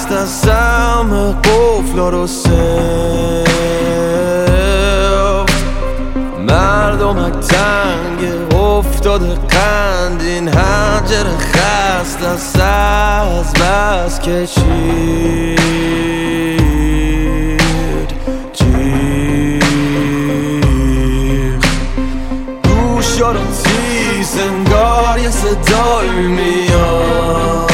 دستم قفلا رو سفت مردمک تنگ افتاده قند این حنجر خست دست از بس کشید جیغ گوشا رو تیز انگار یه صدایی میاد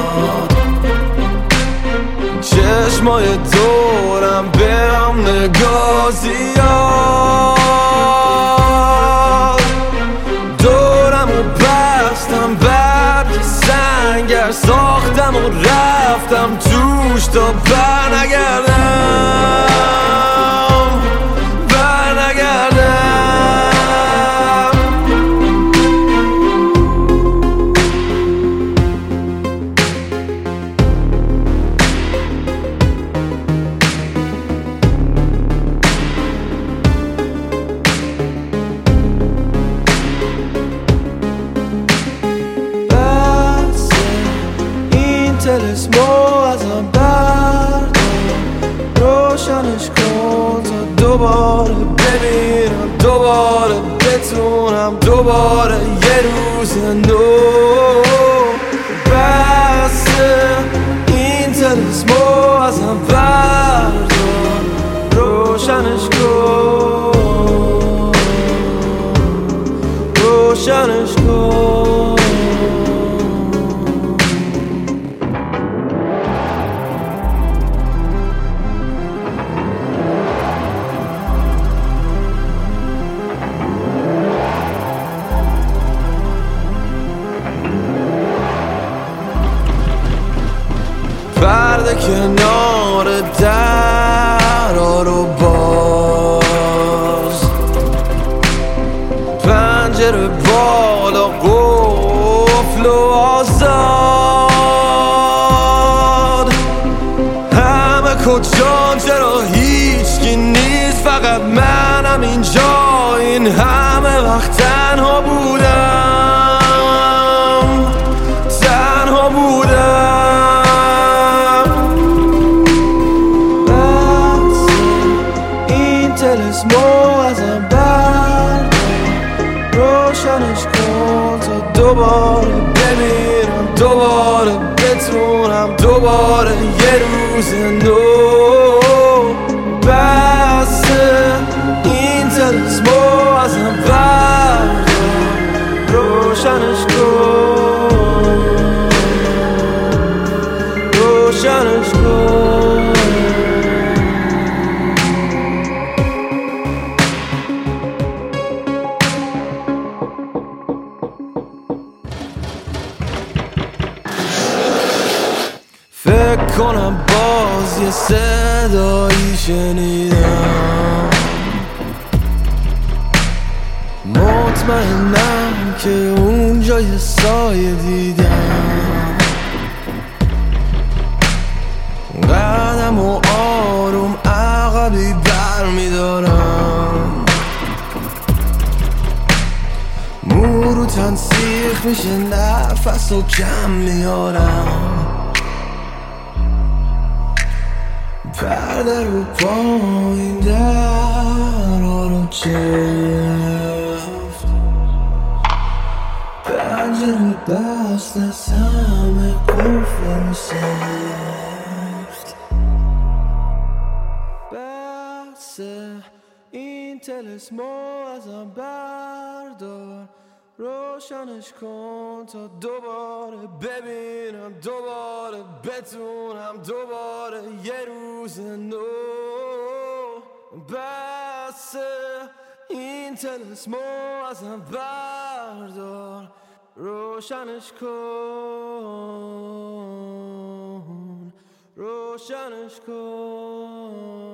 چشمای دورم به هم نگاه زیاد دورم و بستم برگ سنگر ساختم و رفتم توش تا برنگردم تلسمو ازم بردار روشنش کن تا دوباره ببینم دوباره بتونم دوباره یه روز نو بسه این تلسمو ازم بردار روشنش کن روشنش کن پرده کنار درا رو باز پنجره بالا قفل و آزاد همه کجان چرا هیچکی نیست فقط منم اینجا این همه وقت تنها بودم تنها بودم تلسمو ازم بردار روشنش کن تا دوباره بمیرم دوباره بتونم دوباره یه روز نو بسه این تلسمو ازم بردار روشنش کن روشنش کن فکر کنم باز یه صدایی شنیدم مطمئنم که اونجا یه سایه دیدم قدم و آروم عقبی بر میدارم مو رو تن سیخ میشه نفس و کم میارم پرده رو پایین درا رو چفت پنجره بست از همه قفل رو سفت بسه این تلسمو ازم بردار روشنش کن تا دوباره ببینم دوباره بتونم دوباره یه روز نو بسه این تلسمو ازم بردار روشنش کن روشنش کن